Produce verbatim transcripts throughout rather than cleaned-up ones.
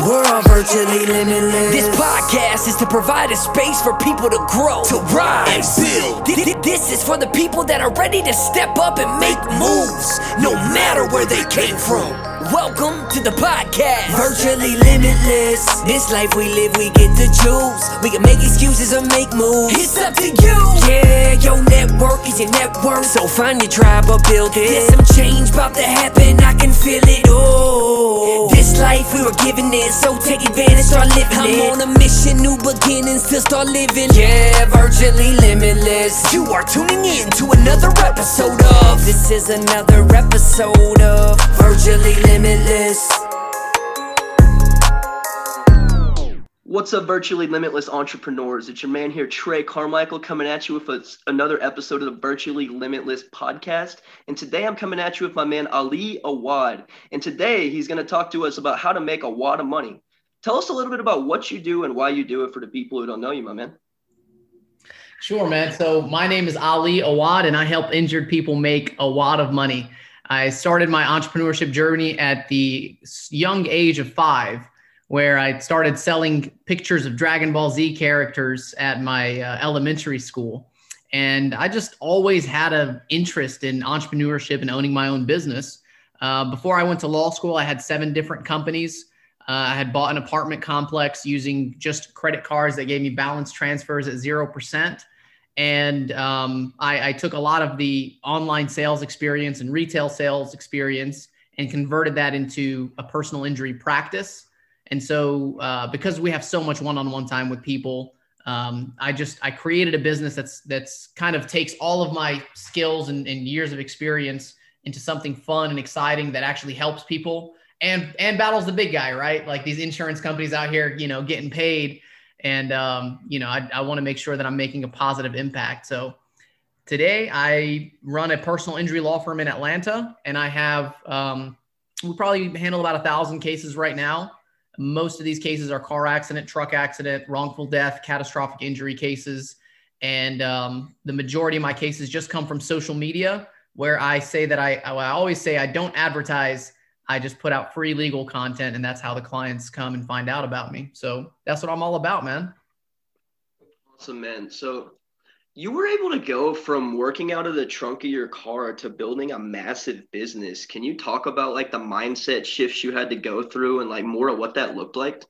We're all virtually limitless. This podcast is to provide a space for people to grow, to rise, and build. Th- th- This is for the people that are ready to step up and make moves, no matter where they came from. Welcome to the podcast, Virtually Limitless. This life we live, we get to choose. We can make excuses or make moves. It's up to you. Yeah, your network is your network, so find your tribe or build it. There's some change about to happen, I can feel it. Oh, this life we were given this, so take advantage, start living I'm it. I'm on a mission, new beginnings to start living. Yeah, Virtually Limitless. You are tuning in to another episode of. This is another episode of Virtually Limitless. What's up, Virtually Limitless entrepreneurs? It's your man here, Trey Carmichael, coming at you with a, another episode of the Virtually Limitless podcast. And today I'm coming at you with my man, Ali Awad. And today he's going to talk to us about how to make a wad of money. Tell us a little bit about what you do and why you do it for the people who don't know you, my man. Sure, man. So my name is Ali Awad, and I help injured people make a wad of money. I started my entrepreneurship journey at the young age of five, where I started selling pictures of Dragon Ball Z characters at my uh, elementary school. And I just always had an interest in entrepreneurship and owning my own business. Uh, before I went to law school, I had seven different companies. Uh, I had bought an apartment complex using just credit cards that gave me balance transfers at zero percent. And um, I, I took a lot of the online sales experience and retail sales experience and converted that into a personal injury practice. And so uh, because we have so much one-on-one time with people, um, I just, I created a business that's, that's kind of takes all of my skills and, and years of experience into something fun and exciting that actually helps people and, and battles the big guy, right? Like these insurance companies out here, you know, getting paid. And, um, you know, I, I want to make sure that I'm making a positive impact. So today I run a personal injury law firm in Atlanta, and I have, um, we probably handle about a thousand cases right now. Most of these cases are car accident, truck accident, wrongful death, catastrophic injury cases. And um, the majority of my cases just come from social media, where I say that I, I always say I don't advertise. I just put out free legal content, and that's how the clients come and find out about me. So that's what I'm all about, man. Awesome, man. So you were able to go from working out of the trunk of your car to building a massive business. Can you talk about like the mindset shifts you had to go through and like more of what that looked like?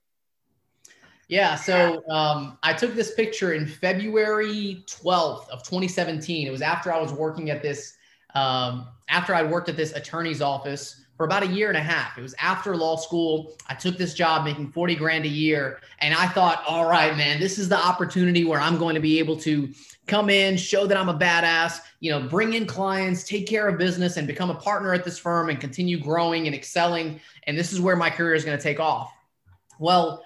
Yeah. So um, I took this picture in February twelfth of twenty seventeen. It was after I was working at this, um, after I worked at this attorney's office for about a year and a half. It was after law school. I took this job making forty grand a year. And I thought, all right, man, this is the opportunity where I'm going to be able to come in, show that I'm a badass, you know, bring in clients, take care of business, and become a partner at this firm and continue growing and excelling. And this is where my career is going to take off. Well,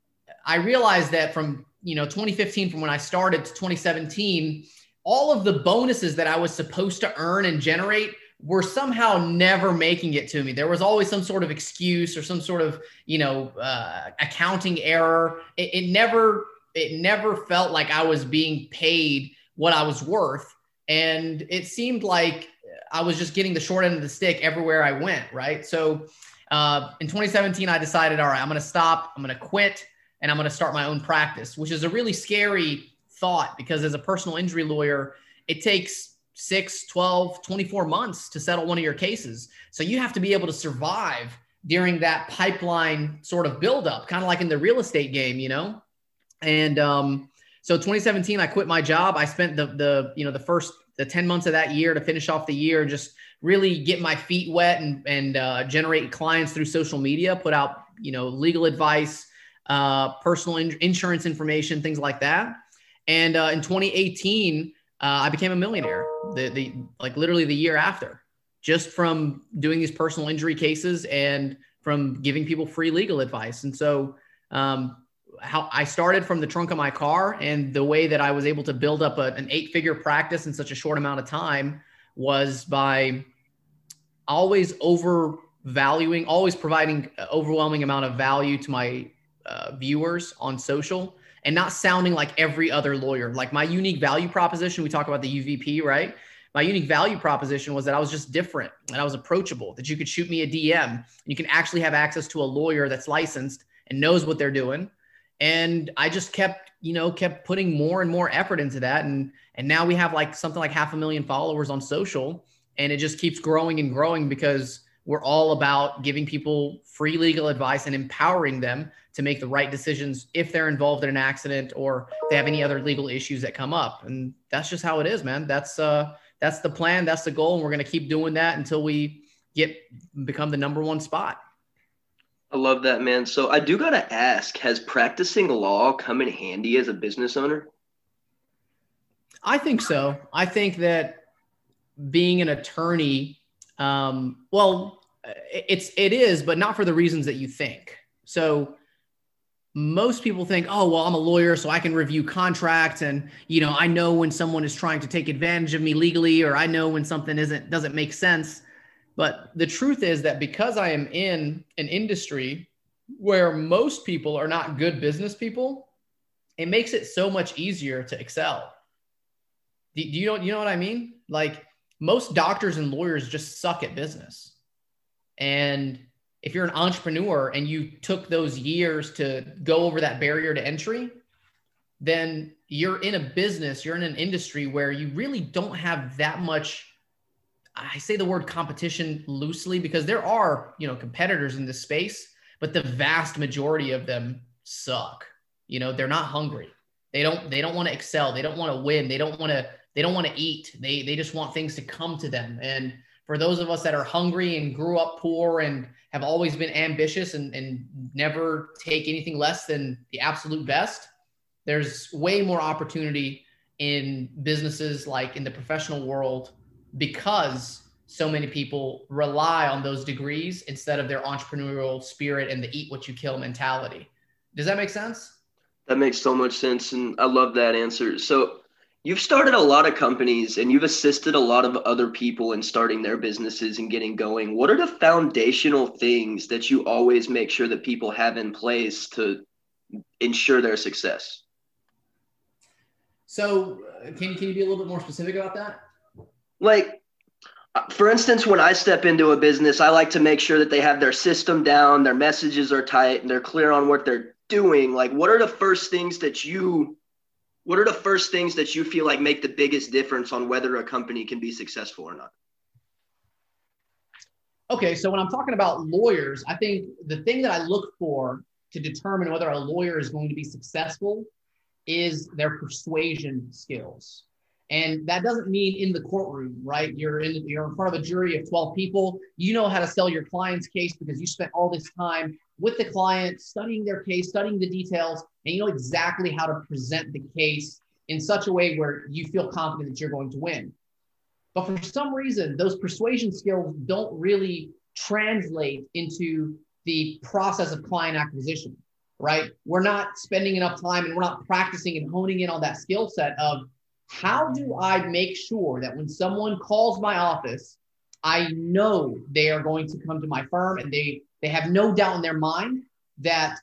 I realized that from, you know, twenty fifteen, from when I started to twenty seventeen, all of the bonuses that I was supposed to earn and generate were somehow never making it to me. There was always some sort of excuse or some sort of, you know, uh, accounting error. It, it never, it never felt like I was being paid what I was worth. And it seemed like I was just getting the short end of the stick everywhere I went. Right. So uh, in twenty seventeen, I decided, all right, I'm going to stop, I'm going to quit, and I'm going to start my own practice, which is a really scary thought, because as a personal injury lawyer, it takes six, twelve, twenty-four months to settle one of your cases. So you have to be able to survive during that pipeline sort of buildup, kind of like in the real estate game, you know? And um, so twenty seventeen, I quit my job. I spent the, the, you know, the first, the ten months of that year to finish off the year, just really get my feet wet and, and uh, generate clients through social media, put out, you know, legal advice, uh, personal in- insurance information, things like that. And uh, in twenty eighteen, Uh, I became a millionaire, the, the like literally the year after, just from doing these personal injury cases and from giving people free legal advice. And so um, how I started from the trunk of my car, and the way that I was able to build up a, an eight-figure practice in such a short amount of time was by always overvaluing, always providing an overwhelming amount of value to my uh, viewers on social, and not sounding like every other lawyer. Like my unique value proposition, we talk about the U V P, right? My unique value proposition was that I was just different, and I was approachable, that you could shoot me a D M and you can actually have access to a lawyer that's licensed and knows what they're doing. And I just kept, you know, kept putting more and more effort into that. And, and now we have like something like half a million followers on social, and it just keeps growing and growing because we're all about giving people free legal advice and empowering them to make the right decisions if they're involved in an accident or they have any other legal issues that come up. And that's just how it is, man. That's uh, that's the plan. That's the goal. And we're going to keep doing that until we get become the number one spot. I love that, man. So I do got to ask, has practicing law come in handy as a business owner? I think so. I think that being an attorney, um, well, it's, it is, but not for the reasons that you think. So most people think, oh, well, I'm a lawyer, so I can review contracts. And, you know, I know when someone is trying to take advantage of me legally, or I know when something isn't, doesn't make sense. But the truth is that because I am in an industry where most people are not good business people, it makes it so much easier to excel. Do you know, you know what I mean? Like most doctors and lawyers just suck at business. And if you're an entrepreneur and you took those years to go over that barrier to entry, then you're in a business, you're in an industry where you really don't have that much. I say the word competition loosely because there are, you know, competitors in this space, but the vast majority of them suck. You know, they're not hungry. They don't, they don't want to excel. They don't want to win. They don't want to, they don't want to eat. They, they just want things to come to them. And for those of us that are hungry and grew up poor and have always been ambitious and, and never take anything less than the absolute best, there's way more opportunity in businesses like in the professional world, because so many people rely on those degrees instead of their entrepreneurial spirit and the eat what you kill mentality. Does that make sense? That makes so much sense. And I love that answer. So you've started a lot of companies and you've assisted a lot of other people in starting their businesses and getting going. What are the foundational things that you always make sure that people have in place to ensure their success? So uh, can, can you be a little bit more specific about that? Like, for instance, when I step into a business, I like to make sure that they have their system down, their messages are tight, and they're clear on what they're doing. Like, what are the first things that you, what are the first things that you feel like make the biggest difference on whether a company can be successful or not? Okay, so when I'm talking about lawyers, I think the thing that I look for to determine whether a lawyer is going to be successful is their persuasion skills. And that doesn't mean in the courtroom, right? You're in, you're in front of a jury of twelve people. You know how to sell your client's case because you spent all this time with the client, studying their case, studying the details, and you know exactly how to present the case in such a way where you feel confident that you're going to win. But for some reason, those persuasion skills don't really translate into the process of client acquisition, right? We're not spending enough time and we're not practicing and honing in on that skill set of, how do I make sure that when someone calls my office, I know they are going to come to my firm and they, they have no doubt in their mind that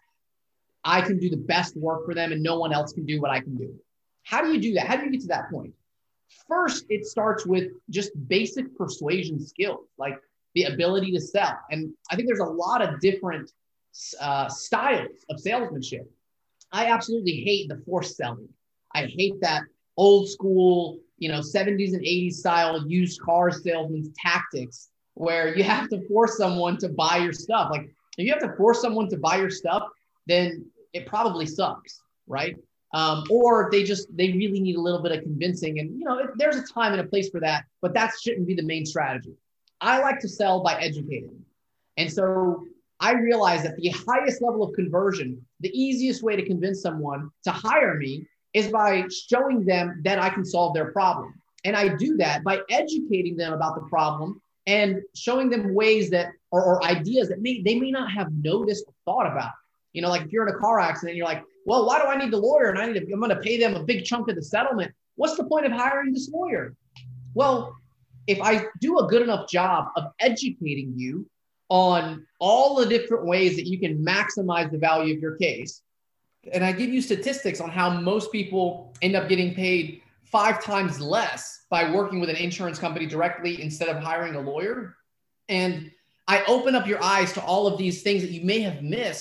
I can do the best work for them and no one else can do what I can do. How do you do that? How do you get to that point? First, it starts with just basic persuasion skills, like the ability to sell. And I think there's a lot of different uh, styles of salesmanship. I absolutely hate the forced selling. I hate that old school, you know, seventies and eighties style used car salesman's tactics where you have to force someone to buy your stuff. Like if you have to force someone to buy your stuff, then it probably sucks, right? Um, or they just, they really need a little bit of convincing. And, you know, it, there's a time and a place for that, but that shouldn't be the main strategy. I like to sell by educating. And so I realize that the highest level of conversion, the easiest way to convince someone to hire me is by showing them that I can solve their problem. And I do that by educating them about the problem and showing them ways that, or, or ideas that may, they may not have noticed or thought about. You know, like if you're in a car accident, you're like, well, why do I need the lawyer? And I need to, I'm going to pay them a big chunk of the settlement. What's the point of hiring this lawyer? Well, if I do a good enough job of educating you on all the different ways that you can maximize the value of your case, and I give you statistics on how most people end up getting paid five times less by working with an insurance company directly instead of hiring a lawyer. And I open up your eyes to all of these things that you may have missed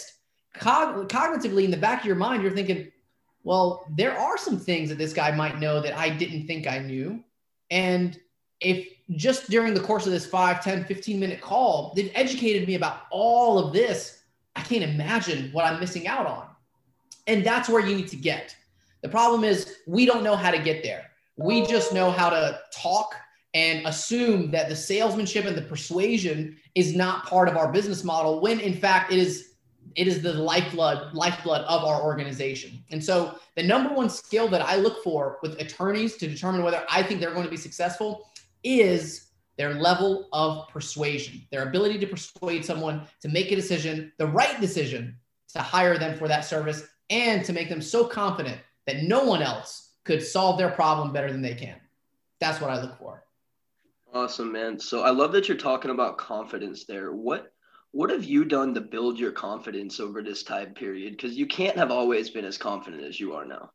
cog- cognitively in the back of your mind, you're thinking, well, there are some things that this guy might know that I didn't think I knew. And if just during the course of this five, ten, fifteen minute call, they've educated me about all of this, I can't imagine what I'm missing out on. And that's where you need to get. The problem is we don't know how to get there. We just know how to talk and assume that the salesmanship and the persuasion is not part of our business model, when in fact it is it is the lifeblood lifeblood of our organization. And so the number one skill that I look for with attorneys to determine whether I think they're going to be successful is their level of persuasion, their ability to persuade someone to make a decision, the right decision, to hire them for that service, and to make them so confident that no one else could solve their problem better than they can. That's what I look for. Awesome, man. So I love that you're talking about confidence there. What what have you done to build your confidence over this time period? Because you can't have always been as confident as you are now.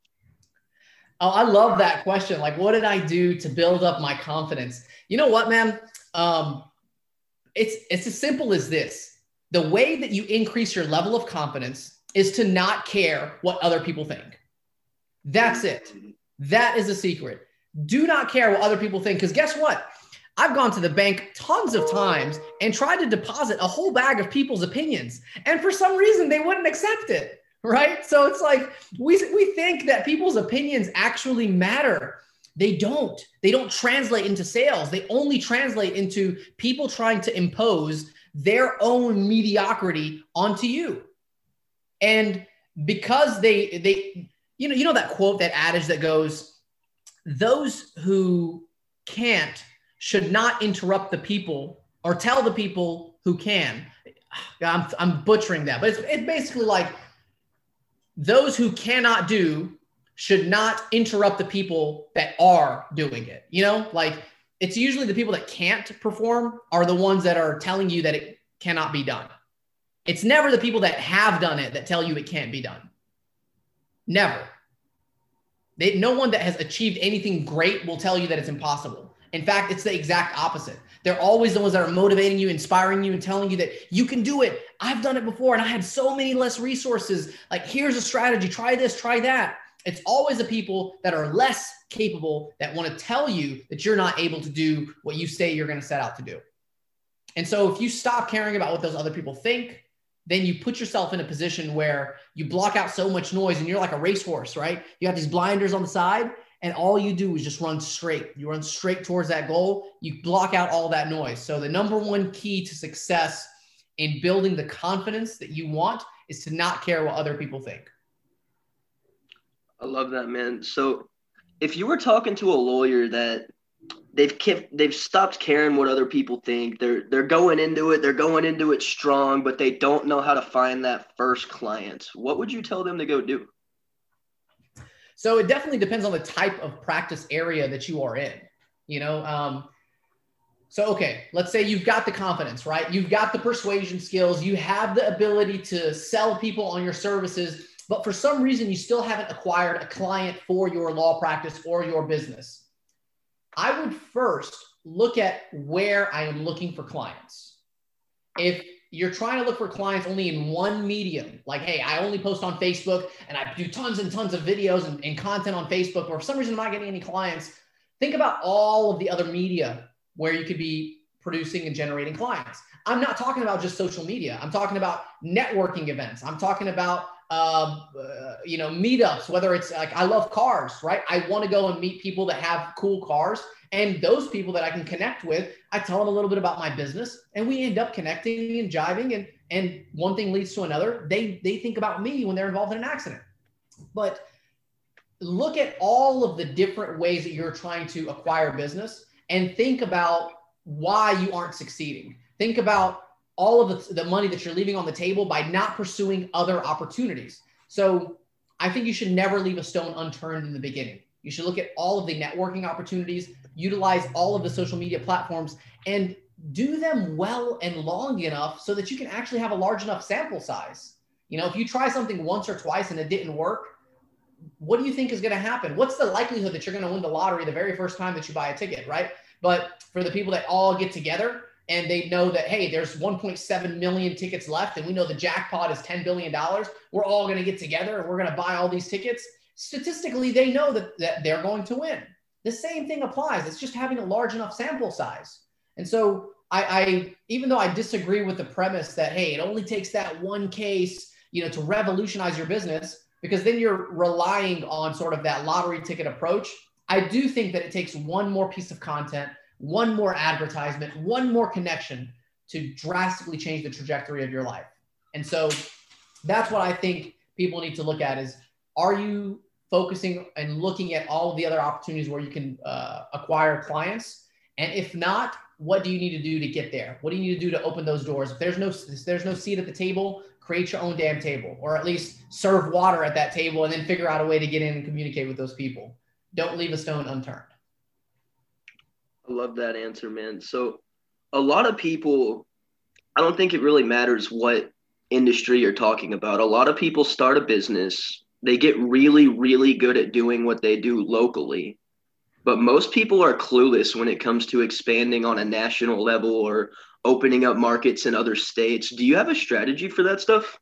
Oh, I love that question. Like, what did I do to build up my confidence? You know what, man? Um, it's it's as simple as this. The way that you increase your level of confidence is to not care what other people think. That's it. That is the secret. Do not care what other people think, because guess what? I've gone to the bank tons of times and tried to deposit a whole bag of people's opinions. And for some reason, they wouldn't accept it, right? So it's like we, we think that people's opinions actually matter. They don't. They don't translate into sales. They only translate into people trying to impose their own mediocrity onto you. And because they, they, you know, you know that quote, that adage that goes, those who can't should not interrupt the people or tell the people who can. I'm, I'm butchering that, but it's, it's basically like those who cannot do should not interrupt the people that are doing it. You know, like it's usually the people that can't perform are the ones that are telling you that it cannot be done. It's never the people that have done it that tell you it can't be done. Never. They, no one that has achieved anything great will tell you that it's impossible. In fact, it's the exact opposite. They're always the ones that are motivating you, inspiring you, and telling you that you can do it. I've done it before and I had so many less resources. Like, here's a strategy, try this, try that. It's always the people that are less capable that want to tell you that you're not able to do what you say you're going to set out to do. And so if you stop caring about what those other people think, then you put yourself in a position where you block out so much noise and you're like a racehorse, right? You have these blinders on the side and all you do is just run straight. You run straight towards that goal. You block out all that noise. So the number one key to success in building the confidence that you want is to not care what other people think. I love that, man. So if you were talking to a lawyer that they've kept, they've stopped caring what other people think, they're they're going into it, they're going into it strong, but they don't know how to find that first client, what would you tell them to go do? So it definitely depends on the type of practice area that you are in, you know? Um, so, okay, let's say you've got the confidence, right? You've got the persuasion skills. You have the ability to sell people on your services, but for some reason you still haven't acquired a client for your law practice or your business. I would first look at where I am looking for clients. If you're trying to look for clients only in one medium, like, hey, I only post on Facebook and I do tons and tons of videos and, and content on Facebook, or for some reason I'm not getting any clients, think about all of the other media where you could be producing and generating clients. I'm not talking about just social media. I'm talking about networking events. I'm talking about, uh, uh, you know, meetups, whether it's like, I love cars, right? I want to go and meet people that have cool cars. And those people that I can connect with, I tell them a little bit about my business and we end up connecting and jiving, and, and one thing leads to another. They, they think about me when they're involved in an accident. But look at all of the different ways that you're trying to acquire business and think about why you aren't succeeding. Think about all of the, the money that you're leaving on the table by not pursuing other opportunities. So I think you should never leave a stone unturned in the beginning. You should look at all of the networking opportunities, utilize all of the social media platforms, and do them well and long enough so that you can actually have a large enough sample size. You know, if you try something once or twice and it didn't work, what do you think is going to happen? What's the likelihood that you're going to win the lottery the very first time that you buy a ticket, right? But for the people that all get together and they know that, hey, there's one point seven million tickets left, and we know the jackpot is ten billion dollars. We're all going to get together and we're going to buy all these tickets. Statistically, they know that, that they're going to win. The same thing applies. It's just having a large enough sample size. And so I, I even though I disagree with the premise that, hey, it only takes that one case, you know, to revolutionize your business, because then you're relying on sort of that lottery ticket approach. I do think that it takes one more piece of content, one more advertisement, one more connection to drastically change the trajectory of your life. And so that's what I think people need to look at is, are you focusing and looking at all of the other opportunities where you can uh, acquire clients? And if not, what do you need to do to get there? What do you need to do to open those doors? If there's no, if there's no seat at the table, create your own damn table, or at least serve water at that table and then figure out a way to get in and communicate with those people. Don't leave a stone unturned. I love that answer, man. So a lot of people, I don't think it really matters what industry you're talking about. A lot of people start a business. They get really, really good at doing what they do locally. But most people are clueless when it comes to expanding on a national level or opening up markets in other states. Do you have a strategy for that stuff?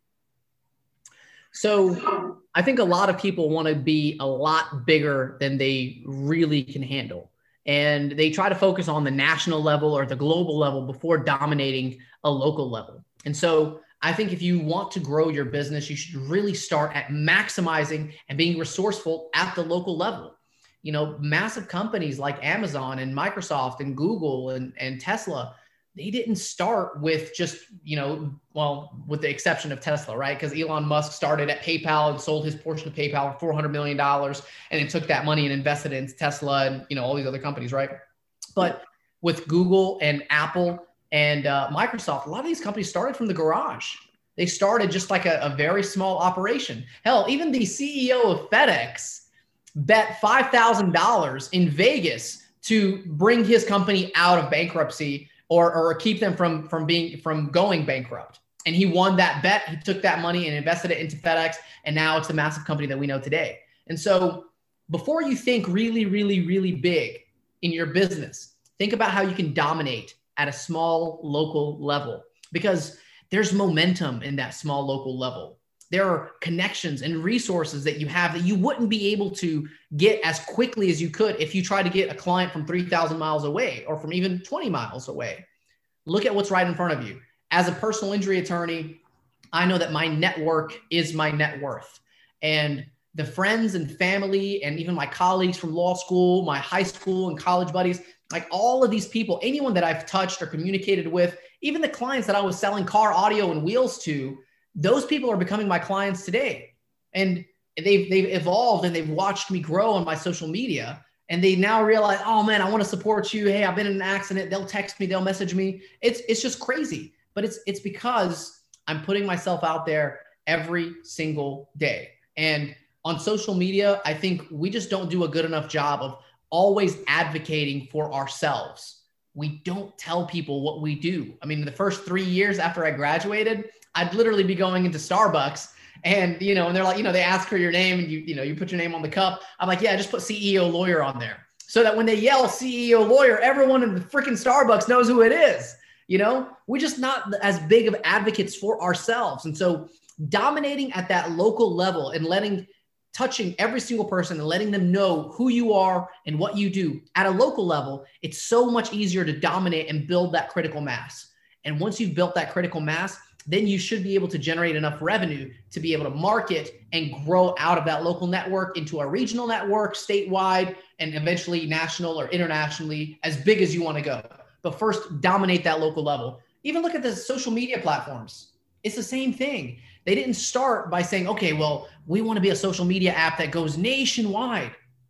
So I think a lot of people want to be a lot bigger than they really can handle. And they try to focus on the national level or the global level before dominating a local level. And so I think if you want to grow your business, you should really start at maximizing and being resourceful at the local level. You know, massive companies like Amazon and Microsoft and Google and, and Tesla, they didn't start with just, you know, well, with the exception of Tesla, right? Because Elon Musk started at PayPal and sold his portion of PayPal for four hundred million dollars and then took that money and invested it into Tesla and, you know, all these other companies, right? But with Google and Apple and uh, Microsoft, a lot of these companies started from the garage. They started just like a, a very small operation. Hell, even the C E O of FedEx bet five thousand dollars in Vegas to bring his company out of bankruptcy or, or keep them from, from being, from going bankrupt. And he won that bet. He took that money and invested it into FedEx. And now it's a massive company that we know today. And so before you think really, really, really big in your business, think about how you can dominate at a small local level, because there's momentum in that small local level. There are connections and resources that you have that you wouldn't be able to get as quickly as you could if you try to get a client from three thousand miles away or from even twenty miles away. Look at what's right in front of you. As a personal injury attorney, I know that my network is my net worth. And the friends and family and even my colleagues from law school, my high school and college buddies, like all of these people, anyone that I've touched or communicated with, even the clients that I was selling car audio and wheels to, those people are becoming my clients today. And they've, they've evolved and they've watched me grow on my social media. And they now realize, oh man, I want to support you. Hey, I've been in an accident. They'll text me, they'll message me. It's, it's just crazy. But it's, it's because I'm putting myself out there every single day. And on social media, I think we just don't do a good enough job of always advocating for ourselves. We don't tell people what we do. I mean, the first three years after I graduated, I'd literally be going into Starbucks and, you know, and they're like, you know, they ask for your name and you, you know, you put your name on the cup. I'm like, yeah, just put C E O lawyer on there. So that when they yell C E O lawyer, everyone in the freaking Starbucks knows who it is. You know, we're just not as big of advocates for ourselves. And so dominating at that local level and letting, touching every single person and letting them know who you are and what you do at a local level, it's so much easier to dominate and build that critical mass. And once you've built that critical mass, then you should be able to generate enough revenue to be able to market and grow out of that local network into a regional network, statewide, and eventually national or internationally, as big as you want to go. But first, dominate that local level. Even look at the social media platforms. It's the same thing. They didn't start by saying, okay, well, we want to be a social media app that goes nationwide.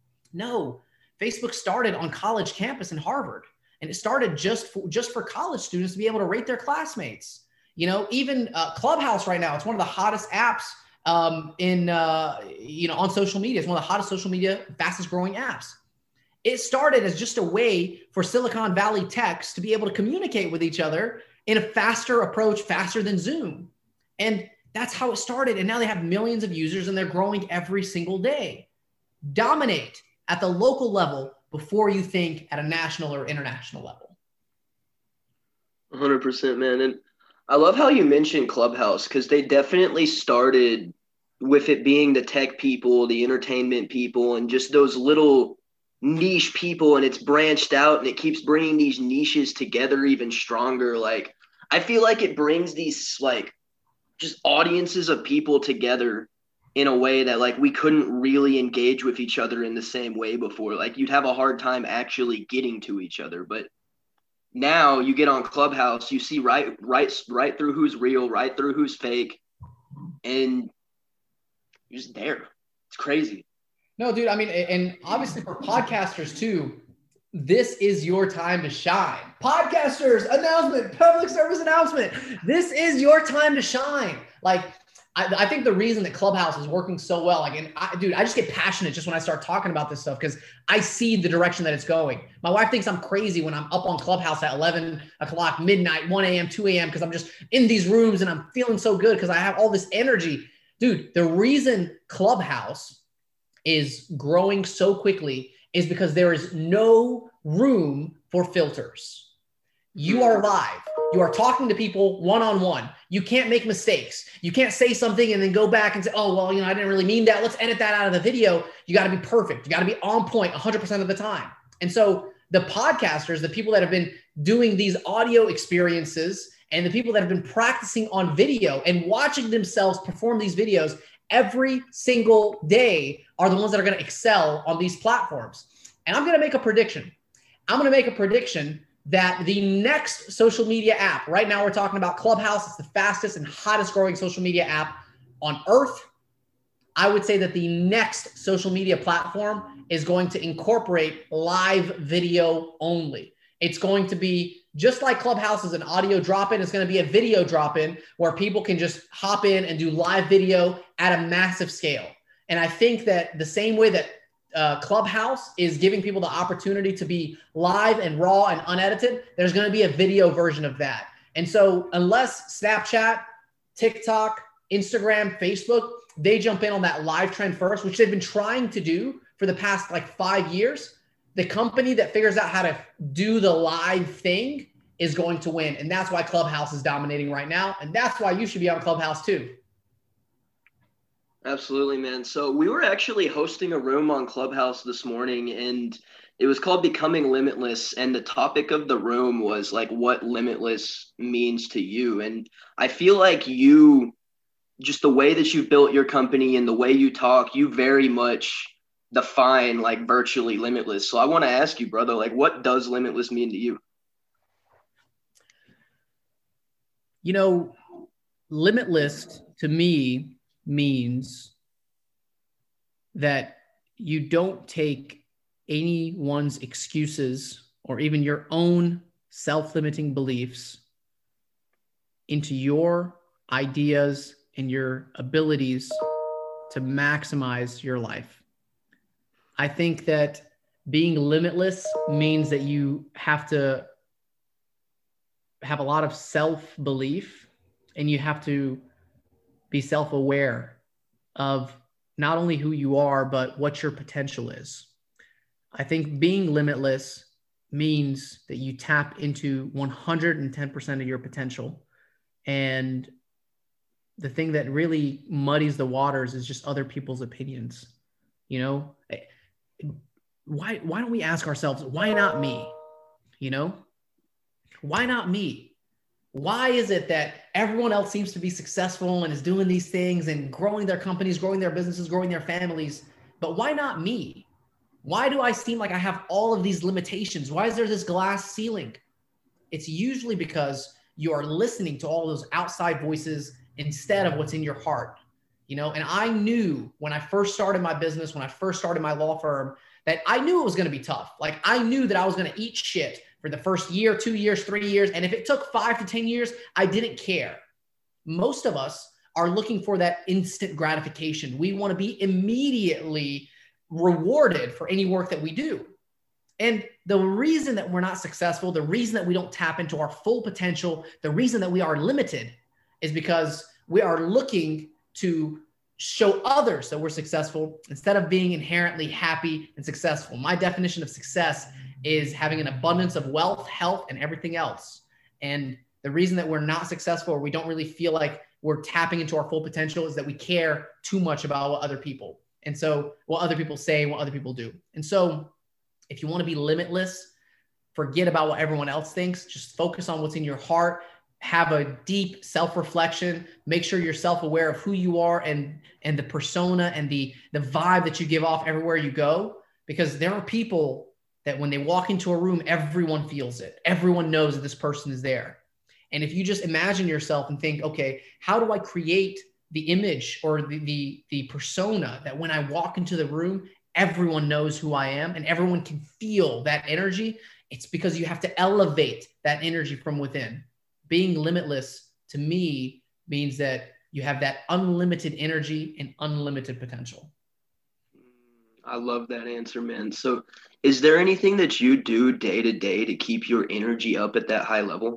No, Facebook started on college campus in Harvard. And it started just for, just for college students to be able to rate their classmates. You know, even uh, Clubhouse right now, it's one of the hottest apps um, in, uh, you know, on social media. It's one of the hottest social media, fastest growing apps. It started as just a way for Silicon Valley techs to be able to communicate with each other in a faster approach, faster than Zoom. And that's how it started. And now they have millions of users and they're growing every single day. Dominate at the local level before you think at a national or international level. one hundred percent, man. And I love how you mentioned Clubhouse because they definitely started with it being the tech people, the entertainment people, and just those little niche people. And it's branched out and it keeps bringing these niches together even stronger. Like, I feel like it brings these, like, just audiences of people together in a way that, like, we couldn't really engage with each other in the same way before. Like, you'd have a hard time actually getting to each other. But now you get on Clubhouse, you see right, right, right through who's real, right through who's fake, and you're just there. It's crazy. No, dude. I mean, and obviously for podcasters too, this is your time to shine. Podcasters, announcement, public service announcement. This is your time to shine. Like, I, I think the reason that Clubhouse is working so well, like, and I, dude, I just get passionate just when I start talking about this stuff because I see the direction that it's going. My wife thinks I'm crazy when I'm up on Clubhouse at eleven o'clock, midnight, one a.m., two a.m. because I'm just in these rooms and I'm feeling so good because I have all this energy. Dude, the reason Clubhouse is growing so quickly is because there is no room for filters. You are live. You are talking to people one-on-one. You can't make mistakes. You can't say something and then go back and say, oh, well, you know, I didn't really mean that. Let's edit that out of the video. You got to be perfect. You got to be on point one hundred percent of the time. And so the podcasters, the people that have been doing these audio experiences and the people that have been practicing on video and watching themselves perform these videos every single day are the ones that are going to excel on these platforms. And I'm going to make a prediction. I'm going to make a prediction that the next social media app, right now we're talking about Clubhouse, it's the fastest and hottest growing social media app on earth. I would say that the next social media platform is going to incorporate live video only. It's going to be just like Clubhouse is an audio drop-in, it's going to be a video drop-in where people can just hop in and do live video at a massive scale. And I think that the same way that Uh, Clubhouse is giving people the opportunity to be live and raw and unedited, there's going to be a video version of that. And so unless Snapchat, TikTok, Instagram, Facebook, they jump in on that live trend first, which they've been trying to do for the past like five years, the company that figures out how to do the live thing is going to win. And that's why Clubhouse is dominating right now. And that's why you should be on Clubhouse too. Absolutely, man. So we were actually hosting a room on Clubhouse this morning, and it was called Becoming Limitless. And the topic of the room was like what limitless means to you. And I feel like you, just the way that you built your company and the way you talk, you very much define like virtually limitless. So I want to ask you, brother, like what does limitless mean to you? You know, limitless to me means that you don't take anyone's excuses or even your own self-limiting beliefs into your ideas and your abilities to maximize your life. I think that being limitless means that you have to have a lot of self-belief and you have to be self-aware of not only who you are, but what your potential is. I think being limitless means that you tap into one hundred ten percent of your potential. And the thing that really muddies the waters is just other people's opinions. You know, why, why don't we ask ourselves, why not me? You know, why not me? Why is it that everyone else seems to be successful and is doing these things and growing their companies, growing their businesses, growing their families, but why not me? Why do I seem like I have all of these limitations? Why is there this glass ceiling? It's usually because you are listening to all those outside voices instead of what's in your heart, you know? And I knew when I first started my business, when I first started my law firm, that I knew it was going to be tough. Like I knew that I was going to eat shit for the first year, two years, three years. And if it took five to ten years, I didn't care. Most of us are looking for that instant gratification. We want to be immediately rewarded for any work that we do. And the reason that we're not successful, the reason that we don't tap into our full potential, the reason that we are limited is because we are looking to show others that we're successful instead of being inherently happy and successful. My definition of success is having an abundance of wealth, health, and everything else. And the reason that we're not successful or we don't really feel like we're tapping into our full potential is that we care too much about what other people. And so what other people say and what other people do. And so if you want to be limitless, forget about what everyone else thinks. Just focus on what's in your heart. Have a deep self-reflection. Make sure you're self-aware of who you are and, and the persona and the, the vibe that you give off everywhere you go. Because there are people that when they walk into a room, everyone feels it. Everyone knows that this person is there. And if you just imagine yourself and think, okay, how do I create the image or the, the, the persona that when I walk into the room, everyone knows who I am and everyone can feel that energy? It's because you have to elevate that energy from within. Being limitless to me means that you have that unlimited energy and unlimited potential. I love that answer, man. So is there anything that you do day to day to keep your energy up at that high level?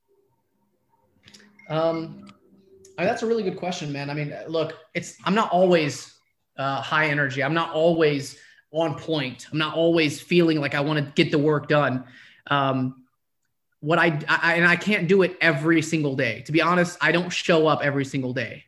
Um, I mean, that's a really good question, man. I mean, look, it's, I'm not always uh, high energy. I'm not always on point. I'm not always feeling like I want to get the work done. Um, What I, I, and I can't do it every single day. To be honest, I don't show up every single day.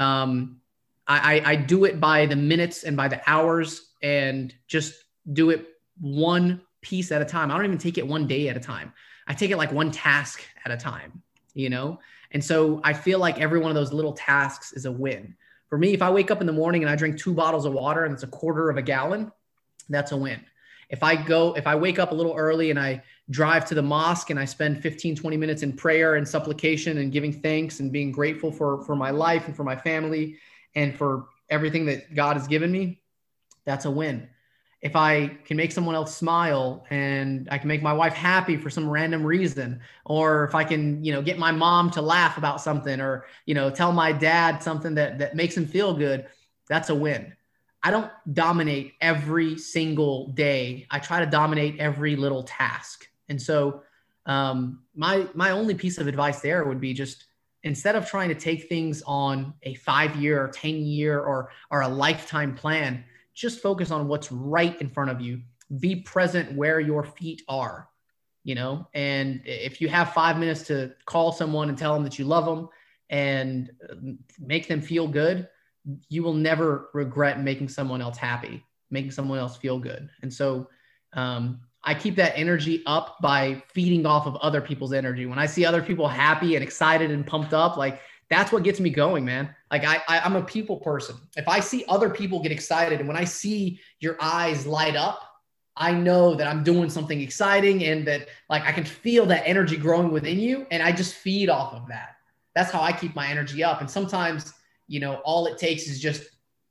Um, I, I, I do it by the minutes and by the hours and just do it one piece at a time. I don't even take it one day at a time. I take it like one task at a time, you know? And so I feel like every one of those little tasks is a win. For me, if I wake up in the morning and I drink two bottles of water and it's a quarter of a gallon, that's a win. If I go, if I wake up a little early and I drive to the mosque and I spend fifteen, twenty minutes in prayer and supplication and giving thanks and being grateful for, for my life and for my family and for everything that God has given me, that's a win. If I can make someone else smile and I can make my wife happy for some random reason, or if I can, you know, get my mom to laugh about something or, you know, tell my dad something that, that makes him feel good, that's a win. I don't dominate every single day. I try to dominate every little task. And so um, my, my only piece of advice there would be just instead of trying to take things on a five year or ten year or, or a lifetime plan, just focus on what's right in front of you. Be present where your feet are, you know, and if you have five minutes to call someone and tell them that you love them and make them feel good, you will never regret making someone else happy, making someone else feel good. And so um, I keep that energy up by feeding off of other people's energy. When I see other people happy and excited and pumped up, like that's what gets me going, man. Like I, I I'm a people person. If I see other people get excited and when I see your eyes light up, I know that I'm doing something exciting and that like I can feel that energy growing within you. And I just feed off of that. That's how I keep my energy up. And sometimes, you know, all it takes is just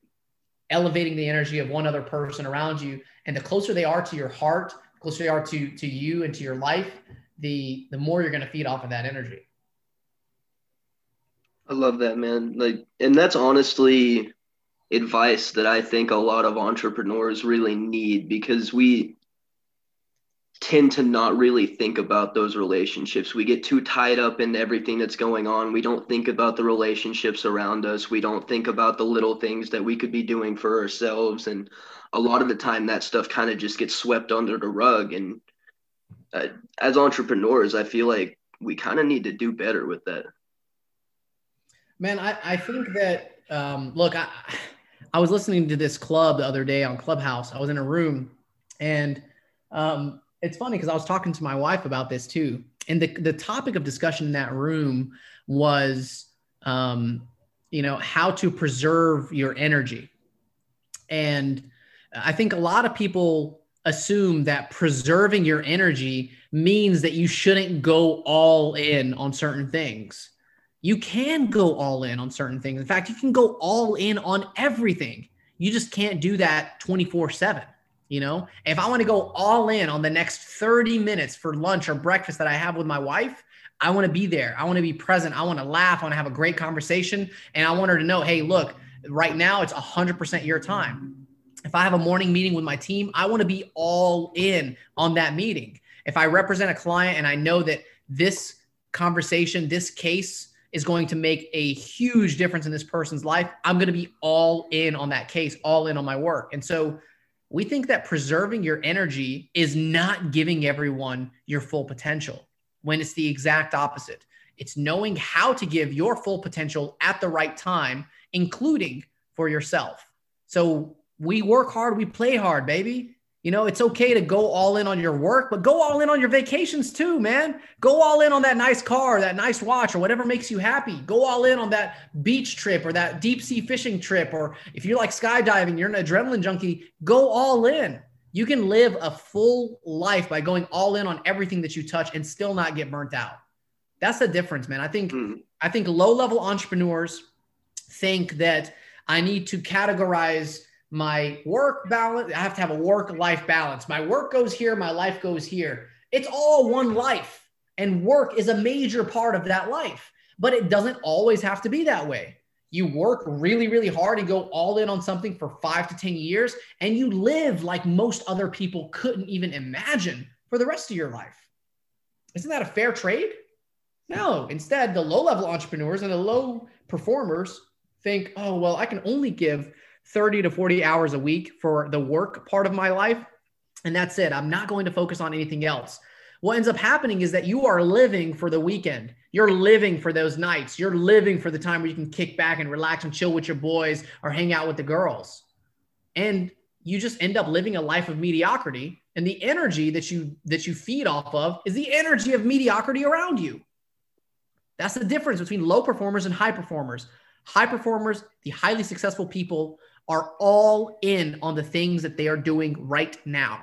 elevating the energy of one other person around you. And the closer they are to your heart, the closer they are to, to you and to your life, the, the more you're going to feed off of that energy. I love that, man. Like, and that's honestly advice that I think a lot of entrepreneurs really need because we tend to not really think about those relationships. We get too tied up in everything that's going on. We don't think about the relationships around us. We don't think about the little things that we could be doing for ourselves. And a lot of the time that stuff kind of just gets swept under the rug. And uh, as entrepreneurs, I feel like we kind of need to do better with that. Man, I, I think that, um, look, I, I was listening to this club the other day on Clubhouse. I was in a room and um, it's funny because I was talking to my wife about this too. And the, the topic of discussion in that room was, um, you know, how to preserve your energy. And I think a lot of people assume that preserving your energy means that you shouldn't go all in on certain things. You can go all in on certain things. In fact, you can go all in on everything. You just can't do that twenty-four seven. You know, if I want to go all in on the next thirty minutes for lunch or breakfast that I have with my wife, I want to be there. I want to be present. I want to laugh. I want to have a great conversation. And I want her to know, hey, look, right now it's one hundred percent your time. If I have a morning meeting with my team, I want to be all in on that meeting. If I represent a client and I know that this conversation, this case is going to make a huge difference in this person's life, I'm going to be all in on that case, all in on my work. And so we think that preserving your energy is not giving everyone your full potential. when it's the exact opposite. It's knowing how to give your full potential at the right time, including for yourself. So we work hard, we play hard, baby. You know, it's okay to go all in on your work, but go all in on your vacations too, man. Go all in on that nice car, that nice watch, or whatever makes you happy. Go all in on that beach trip or that deep sea fishing trip. Or if you like skydiving, you're an adrenaline junkie, go all in. You can live a full life by going all in on everything that you touch and still not get burnt out. That's the difference, man. I think, mm. I think low-level entrepreneurs think that I need to categorize my work balance. I have to have a work-life balance. My work goes here, my life goes here. It's all one life, and work is a major part of that life, but it doesn't always have to be that way. You work really, really hard and go all in on something for five to ten years, and you live like most other people couldn't even imagine for the rest of your life. Isn't that a fair trade? No. Instead, the low-level entrepreneurs and the low performers think, oh, well, I can only give thirty to forty hours a week for the work part of my life, and that's it. I'm not going to focus on anything else. What ends up happening is that you are living for the weekend. You're living for those nights. You're living for the time where you can kick back and relax and chill with your boys or hang out with the girls. And you just end up living a life of mediocrity. And the energy that you that you feed off of is the energy of mediocrity around you. That's the difference between low performers and high performers. High performers, the highly successful people, are all in on the things that they are doing right now.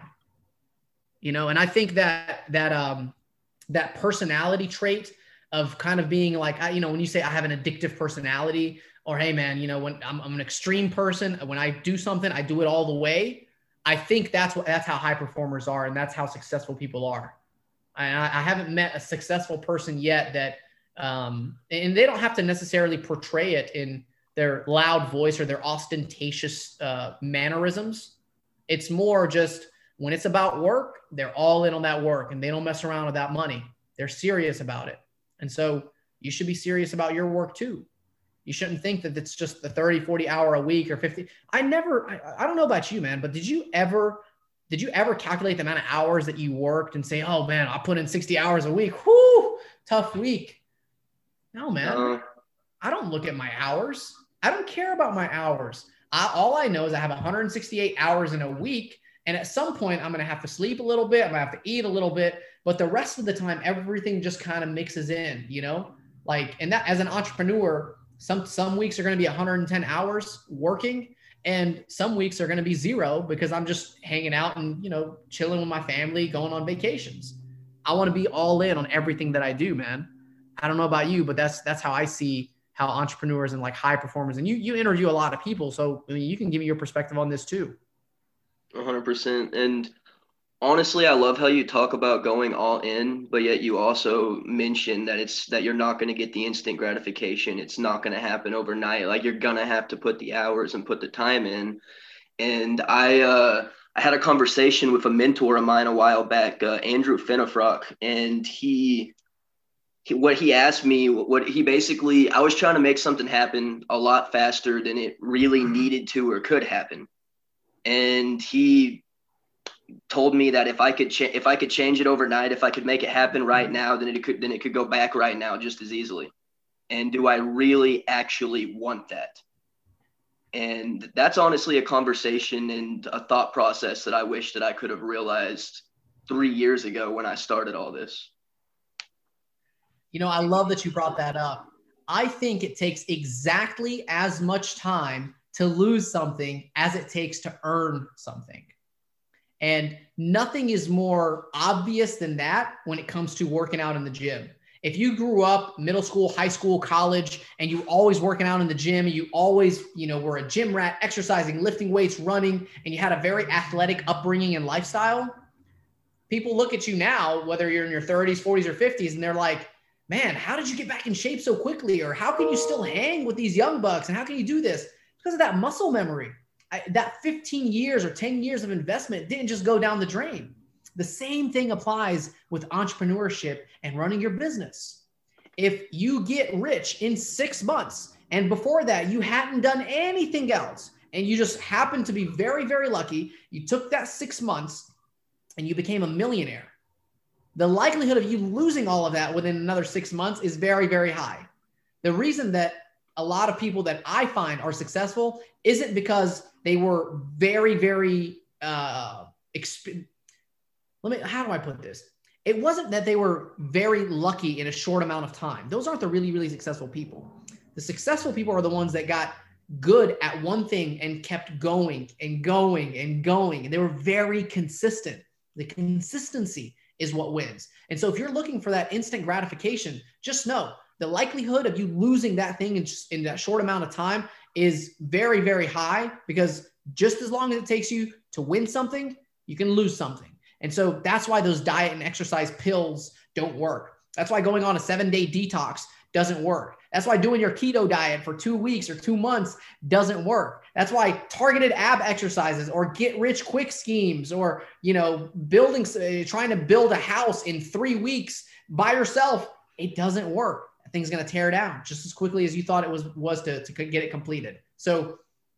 You know, and I think that that um, that personality trait of kind of being like, you know, when you say I have an addictive personality, or hey man, you know, when I'm, I'm an extreme person, when I do something, I do it all the way. I think that's what that's how high performers are, and that's how successful people are. I, I haven't met a successful person yet that. Um, and they don't have to necessarily portray it in their loud voice or their ostentatious uh, mannerisms. It's more just when it's about work, they're all in on that work and they don't mess around with that money. They're serious about it. And so you should be serious about your work too. You shouldn't think that it's just the thirty, forty hour a week or fifty. I never, I, I don't know about you, man, but did you ever, did you ever calculate the amount of hours that you worked and say, oh man, I put in sixty hours a week. Whoo, tough week. No, man, uh, I don't look at my hours. I don't care about my hours. I, all I know is I have one hundred sixty-eight hours in a week. And at some point I'm going to have to sleep a little bit. I'm going to have to eat a little bit, but the rest of the time, everything just kind of mixes in, you know, like, and that as an entrepreneur, some, some weeks are going to be one hundred ten hours working. And some weeks are going to be zero because I'm just hanging out and, you know, chilling with my family, going on vacations. I want to be all in on everything that I do, man. I don't know about you, but that's that's how I see how entrepreneurs and like high performers, and you you interview a lot of people, so I mean, you can give me your perspective on this too. one hundred percent. And honestly, I love how you talk about going all in, but yet you also mention that it's that you're not going to get the instant gratification. It's not going to happen overnight. Like you're going to have to put the hours and put the time in. And I uh, I had a conversation with a mentor of mine a while back, uh, Andrew Finnefrock, and he. What he asked me, what he basically, I was trying to make something happen a lot faster than it really needed to or could happen. And he told me that if I could, cha- if I could change it overnight, if I could make it happen right now, then it could, then it could go back right now just as easily. And do I really actually want that? And that's honestly a conversation and a thought process that I wish that I could have realized three years ago when I started all this. You know, I love that you brought that up. I think it takes exactly as much time to lose something as it takes to earn something. And nothing is more obvious than that when it comes to working out in the gym. If you grew up middle school, high school, college, and you always working out in the gym, and you always, you know, were a gym rat, exercising, lifting weights, running, and you had a very athletic upbringing and lifestyle, people look at you now, whether you're in your thirties, forties, or fifties, and they're like, man, how did you get back in shape so quickly? Or how can you still hang with these young bucks? And how can you do this? Because of that muscle memory. I, that fifteen years or ten years of investment didn't just go down the drain. The same thing applies with entrepreneurship and running your business. If you get rich in six months and before that you hadn't done anything else and you just happened to be very, very lucky, you took that six months and you became a millionaire. the likelihood of you losing all of that within another six months is very, very high. The reason that a lot of people that I find are successful isn't because they were very, very, uh, exp- let me, how do I put this? It wasn't that they were very lucky in a short amount of time. Those aren't the really, really successful people. The successful people are the ones that got good at one thing and kept going and going and going. And they were very consistent. The consistency is what wins. And so if you're looking for that instant gratification, just know the likelihood of you losing that thing in, just, in that short amount of time is very, very high, because just as long as it takes you to win something, you can lose something. And so that's why those diet and exercise pills don't work. That's why going on a seven day detox doesn't work. That's why doing your keto diet for two weeks or two months doesn't work. That's why targeted ab exercises or get rich quick schemes, or, you know, building, uh, trying to build a house in three weeks by yourself, it doesn't work. That thing's going to tear down just as quickly as you thought it was, was to, to get it completed. So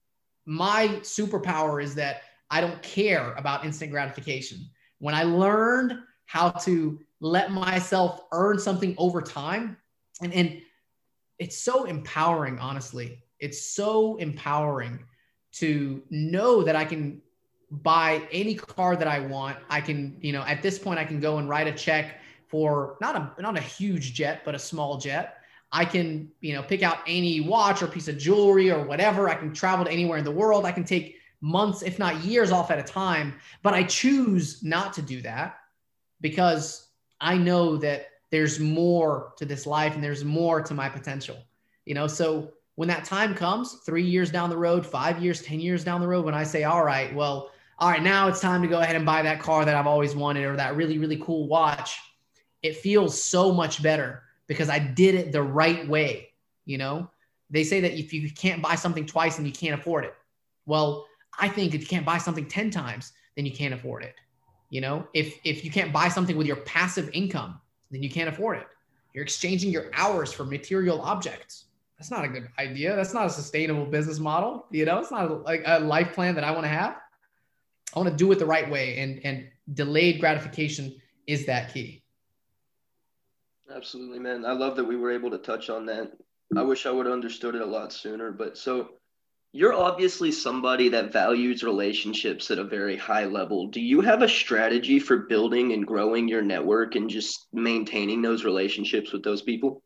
my superpower is that I don't care about instant gratification. When I learned how to let myself earn something over time, and, and it's so empowering, honestly. It's so empowering to know that I can buy any car that I want. I can, you know, at this point I can go and write a check for not a, not a huge jet, but a small jet. I can, you know, pick out any watch or piece of jewelry or whatever. I can travel to anywhere in the world. I can take months, if not years off at a time, but I choose not to do that because I know that there's more to this life and there's more to my potential, you know? So when that time comes, three years down the road, five years, ten years down the road, when I say, all right, well, all right, now it's time to go ahead and buy that car that I've always wanted, or that really, really cool watch, it feels so much better because I did it the right way. You know, they say that if you can't buy something twice, then you can't afford it. Well, I think if you can't buy something ten times, then you can't afford it. You know, if, if you can't buy something with your passive income, then you can't afford it. You're exchanging your hours for material objects. That's not a good idea. That's not a sustainable business model. You know, it's not a, like a life plan that I want to have. I want to do it the right way, and, and delayed gratification is that key. Absolutely, man. I love that we were able to touch on that. I wish I would have understood it a lot sooner, but so you're obviously somebody that values relationships at a very high level. Do you have a strategy for building and growing your network and just maintaining those relationships with those people?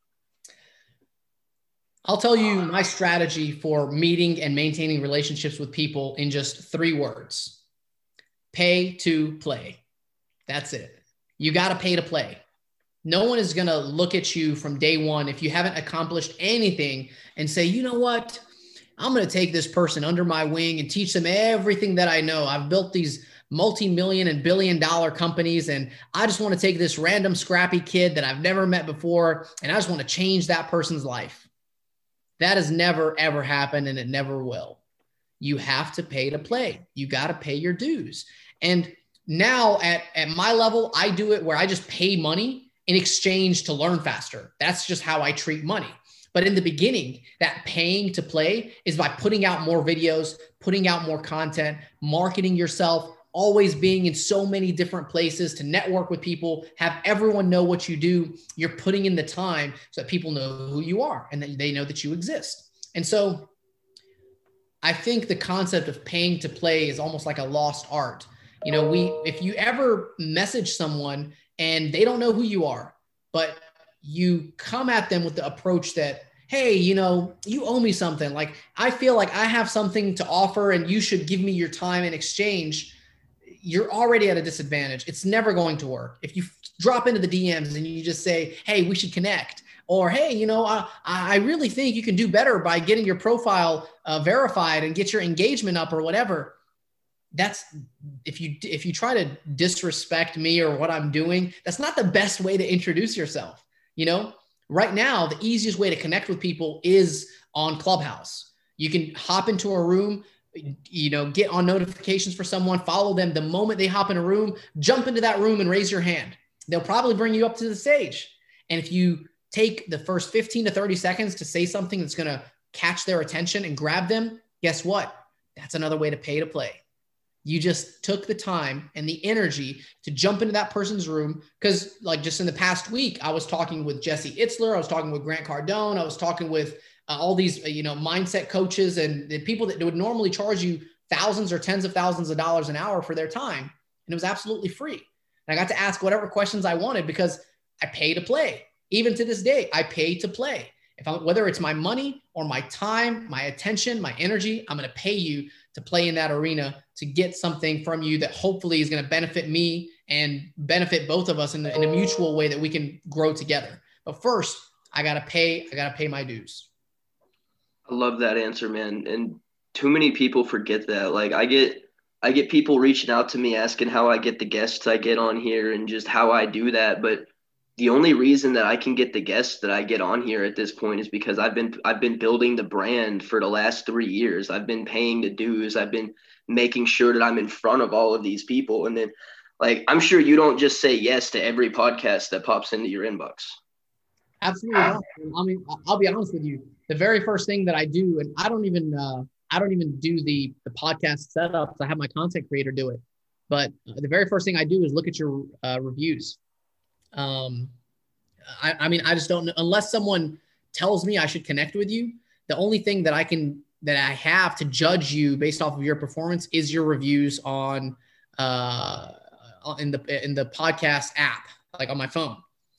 I'll tell you my strategy for meeting and maintaining relationships with people in just three words. Pay to play. That's it. You got to pay to play. No one is going to look at you from day one if you haven't accomplished anything and say, you know what? I'm going to take this person under my wing and teach them everything that I know. I've built these multi-million and billion dollar companies, and I just want to take this random scrappy kid that I've never met before, and I just want to change that person's life. That has never, ever happened, and it never will. You have to pay to play. You got to pay your dues. And now at, at my level, I do it where I just pay money in exchange to learn faster. That's just how I treat money. But in the beginning, that paying to play is by putting out more videos, putting out more content, marketing yourself, always being in so many different places to network with people, have everyone know what you do. You're putting in the time so that people know who you are and that they know that you exist. And so I think the concept of paying to play is almost like a lost art. You know, we, if you ever message someone and they don't know who you are, but you come at them with the approach that, hey, you know, you owe me something. Like, I feel like I have something to offer and you should give me your time in exchange. You're already at a disadvantage. It's never going to work. If you drop into the D Ms and you just say, hey, we should connect, or, hey, you know, I, I really think you can do better by getting your profile uh, verified and get your engagement up or whatever. That's, if you, if you try to disrespect me or what I'm doing, that's not the best way to introduce yourself. You know, right now, the easiest way to connect with people is on Clubhouse. You can hop into a room, you know, get on notifications for someone, follow them. The moment they hop in a room, jump into that room and raise your hand. They'll probably bring you up to the stage. And if you take the first fifteen to thirty seconds to say something that's going to catch their attention and grab them, guess what? That's another way to pay to play. You just took the time and the energy to jump into that person's room. Because like just in the past week, I was talking with Jesse Itzler. I was talking with Grant Cardone. I was talking with uh, all these, uh, you know, mindset coaches and the people that would normally charge you thousands or tens of thousands of dollars an hour for their time. And it was absolutely free. And I got to ask whatever questions I wanted because I pay to play. Even to this day, I pay to play. If I, whether it's my money or my time, my attention, my energy, I'm going to pay you to play in that arena to get something from you that hopefully is going to benefit me and benefit both of us in, the, in a mutual way that we can grow together. But first, I got to pay, I got to pay my dues. I love that answer, man. And too many people forget that. Like I get, I get people reaching out to me asking how I get the guests I get on here and just how I do that. But the only reason that I can get the guests that I get on here at this point is because I've been I've been building the brand for the last three years. I've been paying the dues. I've been making sure that I'm in front of all of these people. And then, like, I'm sure you don't just say yes to every podcast that pops into your inbox. Absolutely not. I mean, I'll be honest with you. The very first thing that I do, and I don't even uh, I don't even do the the podcast setups. I have my content creator do it. But the very first thing I do is look at your uh, reviews. Um, I, I mean, I just don't know unless someone tells me I should connect with you. The only thing that I can, that I have to judge you based off of your performance is your reviews on, uh, in the, in the podcast app, like on my phone.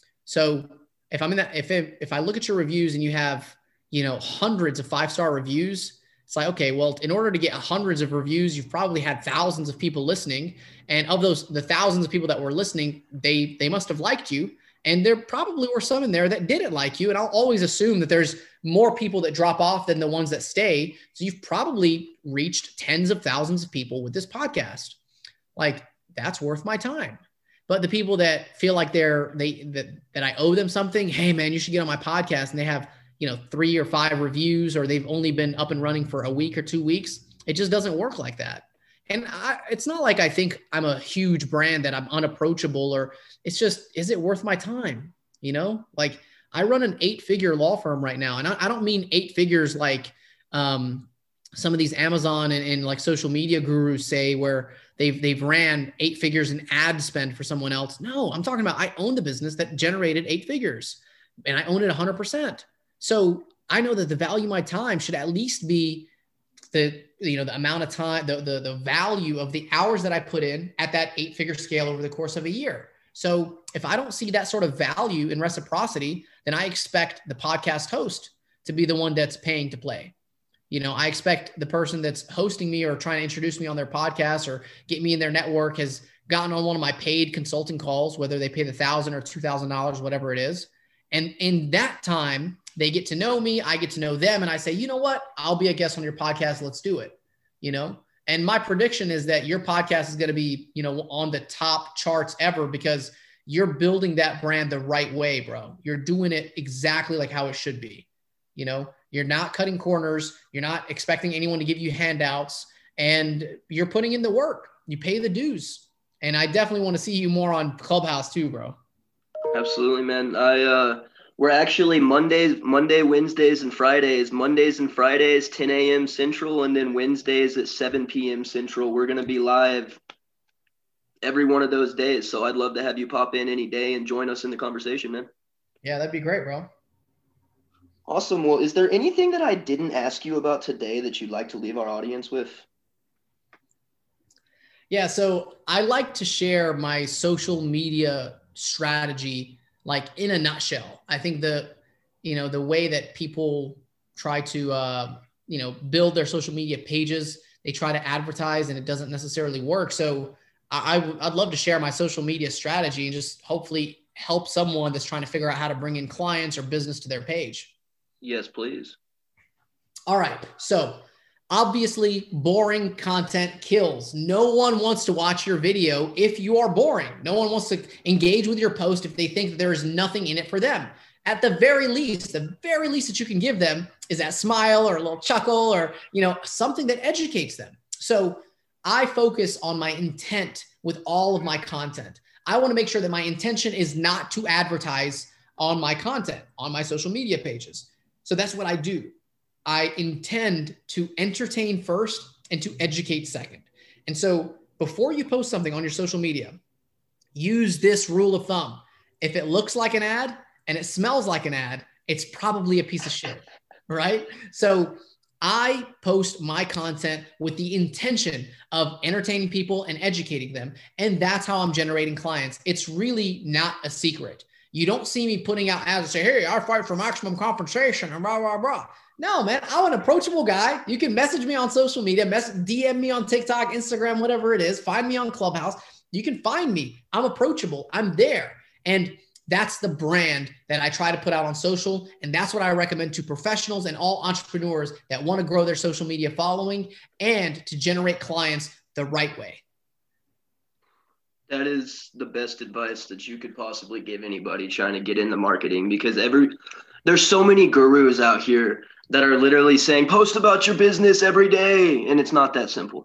So if I'm in that, if, it, if I look at your reviews and you have, you know, hundreds of five-star reviews, it's like, okay, well, in order to get hundreds of reviews, you've probably had thousands of people listening. And of those, the thousands of people that were listening, they, they must have liked you. And there probably were some in there that didn't like you. And I'll always assume that there's more people that drop off than the ones that stay. So you've probably reached tens of thousands of people with this podcast. Like, that's worth my time. But the people that feel like they're, they, that, that I owe them something, hey man, you should get on my podcast, and they have, you know, three or five reviews, or they've only been up and running for a week or two weeks. It just doesn't work like that. And I, it's not like I think I'm a huge brand that I'm unapproachable, or it's just, is it worth my time? You know, like I run an eight figure law firm right now. And I, I don't mean eight figures like um, some of these Amazon and, and like social media gurus say, where they've, they've ran eight figures in ad spend for someone else. No, I'm talking about, I own the business that generated eight figures and I own it a hundred percent. So I know that the value of my time should at least be the, you know, the amount of time, the, the, the value of the hours that I put in at that eight figure scale over the course of a year. So if I don't see that sort of value in reciprocity, then I expect the podcast host to be the one that's paying to play. You know, I expect the person that's hosting me or trying to introduce me on their podcast or get me in their network has gotten on one of my paid consulting calls, whether they pay the thousand or two thousand dollars, whatever it is. And in that time, they get to know me, I get to know them. And I say, you know what, I'll be a guest on your podcast. Let's do it. You know, and my prediction is that your podcast is going to be, you know, on the top charts ever, because you're building that brand the right way, bro. You're doing it exactly like how it should be. You know, you're not cutting corners. You're not expecting anyone to give you handouts, and you're putting in the work. You pay the dues. And I definitely want to see you more on Clubhouse too, bro. Absolutely, man. I, uh, we're actually Mondays, Monday, Wednesdays, and Fridays. Mondays and Fridays, ten a.m. Central, and then Wednesdays at seven p.m. Central. We're going to be live every one of those days. So I'd love to have you pop in any day and join us in the conversation, man. Yeah, that'd be great, bro. Awesome. Well, is there anything that I didn't ask you about today that you'd like to leave our audience with? Yeah, so I like to share my social media strategy, like in a nutshell. I think the, you know, the way that people try to, uh, you know, build their social media pages, they try to advertise and it doesn't necessarily work. So I, I I'd love to share my social media strategy and just hopefully help someone that's trying to figure out how to bring in clients or business to their page. Yes, please. All right. So obviously, boring content kills. No one wants to watch your video if you are boring. No one wants to engage with your post if they think that there is nothing in it for them. At the very least, the very least that you can give them is that smile or a little chuckle or, you know, something that educates them. So I focus on my intent with all of my content. I want to make sure that my intention is not to advertise on my content, on my social media pages. So that's what I do. I intend to entertain first and to educate second. And so before you post something on your social media, use this rule of thumb. If it looks like an ad and it smells like an ad, it's probably a piece of shit, right? So I post my content with the intention of entertaining people and educating them. And that's how I'm generating clients. It's really not a secret. You don't see me putting out ads and say, hey, I fight for maximum compensation and blah, blah, blah. No, man, I'm an approachable guy. You can message me on social media, mess, D M me on TikTok, Instagram, whatever it is. Find me on Clubhouse. You can find me. I'm approachable. I'm there. And that's the brand that I try to put out on social. And that's what I recommend to professionals and all entrepreneurs that want to grow their social media following and to generate clients the right way. That is the best advice that you could possibly give anybody trying to get into marketing, because every there's so many gurus out here that are literally saying, post about your business every day. And it's not that simple.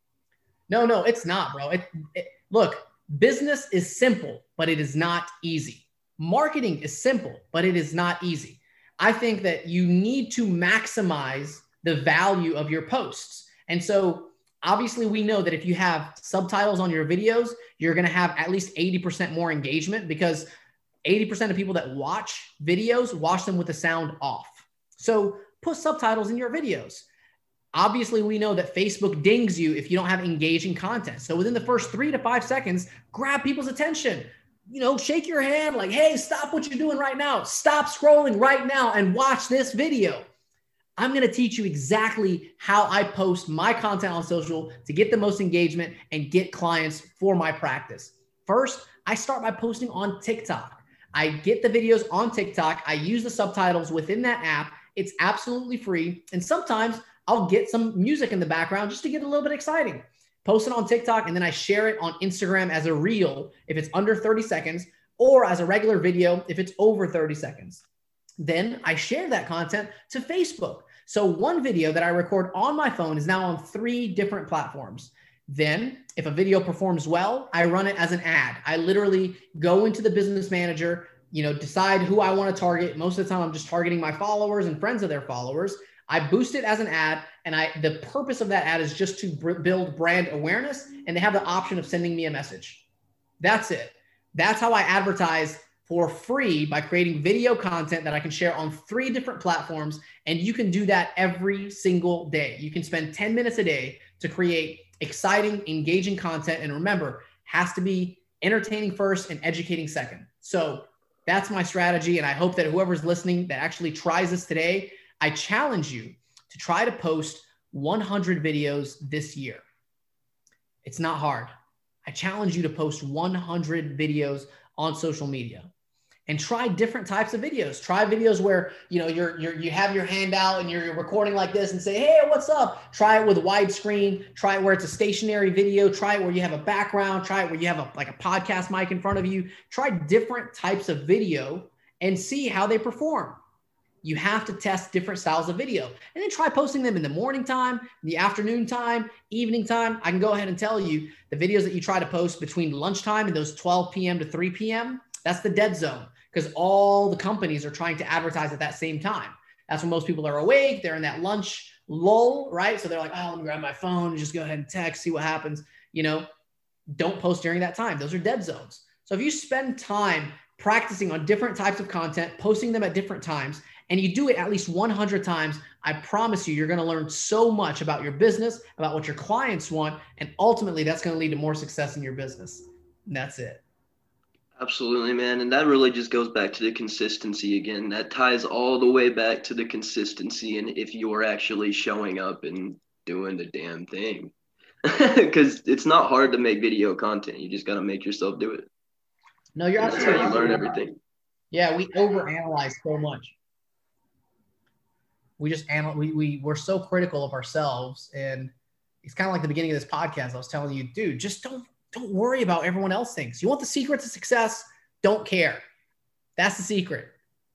No, no, it's not, bro. It, it, look, business is simple, but it is not easy. Marketing is simple, but it is not easy. I think that you need to maximize the value of your posts. And so obviously we know that if you have subtitles on your videos, you're going to have at least eighty percent more engagement, because eighty percent of people that watch videos watch them with the sound off. So put subtitles in your videos. Obviously, we know that Facebook dings you if you don't have engaging content. So within the first three to five seconds, grab people's attention. You know, shake your hand like, hey, stop what you're doing right now. Stop scrolling right now and watch this video. I'm going to teach you exactly how I post my content on social to get the most engagement and get clients for my practice. First, I start by posting on TikTok. I get the videos on TikTok. I use the subtitles within that app. It's absolutely free. And sometimes I'll get some music in the background just to get a little bit exciting. Post it on TikTok, and then I share it on Instagram as a reel if it's under thirty seconds, or as a regular video if it's over thirty seconds. Then I share that content to Facebook. So one video that I record on my phone is now on three different platforms. Then if a video performs well, I run it as an ad. I literally go into the business manager, you know, decide who I want to target. Most of the time I'm just targeting my followers and friends of their followers. I boost it as an ad, and I the purpose of that ad is just to b- build brand awareness, and they have the option of sending me a message. That's it. That's how I advertise for free, by creating video content that I can share on three different platforms. And you can do that every single day. You can spend ten minutes a day to create exciting, engaging content. And remember, has to be entertaining first and educating second. So that's my strategy. And I hope that whoever's listening that actually tries this today, I challenge you to try to post one hundred videos this year. It's not hard. I challenge you to post one hundred videos on social media and try different types of videos. Try videos where, you know, you're, you're, you have your hand out and you're recording like this and say, hey, what's up? Try it with widescreen. Try it where it's a stationary video. Try it where you have a background. Try it where you have a, like a podcast mic in front of you. Try different types of video and see how they perform. You have to test different styles of video, and then try posting them in the morning time, the afternoon time, evening time. I can go ahead and tell you the videos that you try to post between lunchtime and those twelve p.m. to three p.m. That's the dead zone, because all the companies are trying to advertise at that same time. That's when most people are awake. They're in that lunch lull, right? So they're like, oh, let me grab my phone and just go ahead and text, see what happens. You know, don't post during that time. Those are dead zones. So if you spend time practicing on different types of content, posting them at different times, and you do it at least one hundred times, I promise you, you're going to learn so much about your business, about what your clients want, and ultimately that's going to lead to more success in your business. And that's it. Absolutely, man. And that really just goes back to the consistency again. That ties all the way back to the consistency, and if you're actually showing up and doing the damn thing. Because it's not hard to make video content. You just got to make yourself do it. No, you're and absolutely that's how you right. learn everything. Yeah, we overanalyze so much. We just anal- we we we're so critical of ourselves, and it's kind of like the beginning of this podcast. I was telling you, dude, just don't don't worry about everyone else thinks. You want the secret to success? Don't care. That's the secret.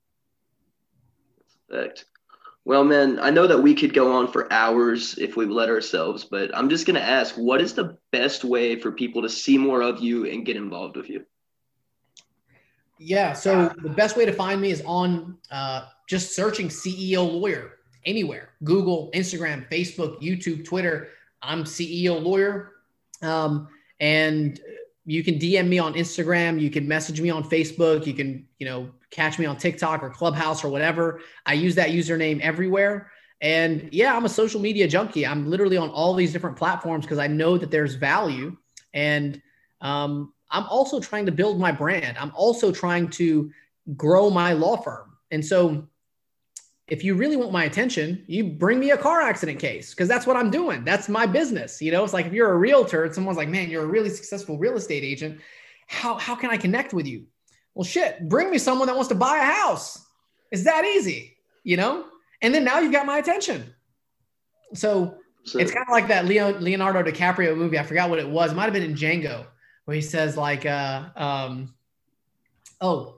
Perfect. Well, man, I know that we could go on for hours if we let ourselves, but I'm just gonna ask, what is the best way for people to see more of you and get involved with you? Yeah, so the best way to find me is on uh, just searching C E O Lawyer anywhere. Google, Instagram, Facebook, YouTube, Twitter. I'm C E O Lawyer. Um, and you can D M me on Instagram. You can message me on Facebook. You can, you know, catch me on TikTok or Clubhouse or whatever. I use that username everywhere. And yeah, I'm a social media junkie. I'm literally on all these different platforms because I know that there's value. And um, I'm also trying to build my brand. I'm also trying to grow my law firm. And so if you really want my attention, you bring me a car accident case, because that's what I'm doing. That's my business. You know, it's like if you're a realtor and someone's like, man, you're a really successful real estate agent. How, how can I connect with you? Well, shit, bring me someone that wants to buy a house. It's that easy, you know? And then now you've got my attention. So, so it's kind of like that Leo, Leonardo DiCaprio movie. I forgot what it was. It might've been in Django, where he says like, uh, um, oh,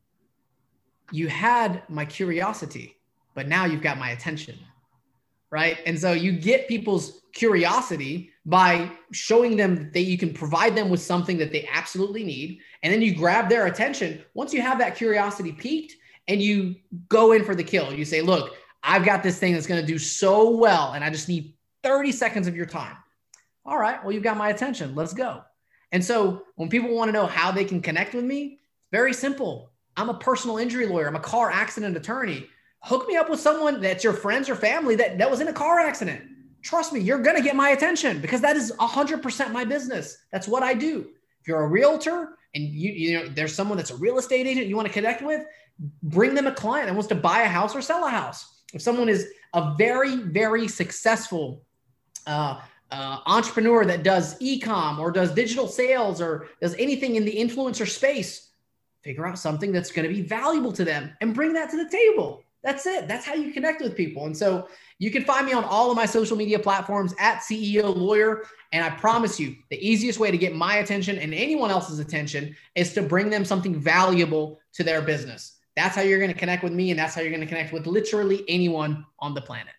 you had my curiosity, but now you've got my attention, right? And so you get people's curiosity by showing them that you can provide them with something that they absolutely need. And then you grab their attention. Once you have that curiosity peaked and you go in for the kill, you say, look, I've got this thing that's going to do so well, and I just need thirty seconds of your time. All right, well, you've got my attention. Let's go. And so when people want to know how they can connect with me, very simple. I'm a personal injury lawyer. I'm a car accident attorney. Hook me up with someone that's your friends or family that, that was in a car accident. Trust me, you're going to get my attention, because that is one hundred percent my business. That's what I do. If you're a realtor and you, you know, there's someone that's a real estate agent you want to connect with, bring them a client that wants to buy a house or sell a house. If someone is a very, very successful uh, uh, entrepreneur that does e-com or does digital sales or does anything in the influencer space, figure out something that's going to be valuable to them and bring that to the table. That's it. That's how you connect with people. And so you can find me on all of my social media platforms at C E O Lawyer. And I promise you, the easiest way to get my attention and anyone else's attention is to bring them something valuable to their business. That's how you're going to connect with me. And that's how you're going to connect with literally anyone on the planet.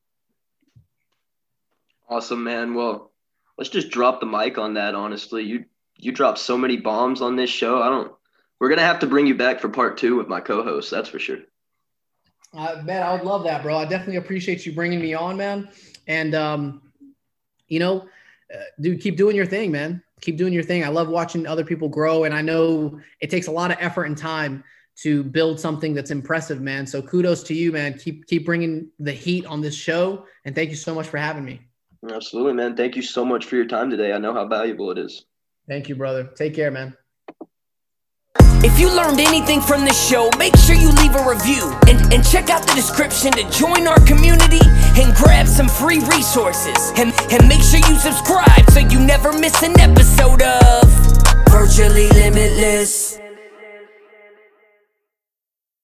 Awesome, man. Well, let's just drop the mic on that. Honestly, you, you dropped so many bombs on this show. I don't, we're going to have to bring you back for part two with my co-host. That's for sure. I bet I would love that, bro. I definitely appreciate you bringing me on, man. And, um, you know, uh, dude, keep doing your thing, man. Keep doing your thing. I love watching other people grow. And I know it takes a lot of effort and time to build something that's impressive, man. So kudos to you, man. Keep, keep bringing the heat on this show. And thank you so much for having me. Absolutely, man. Thank you so much for your time today. I know how valuable it is. Thank you, brother. Take care, man. If you learned anything from this show, make sure you leave a review and, and check out the description to join our community and grab some free resources. And, and make sure you subscribe so you never miss an episode of Virtually Limitless.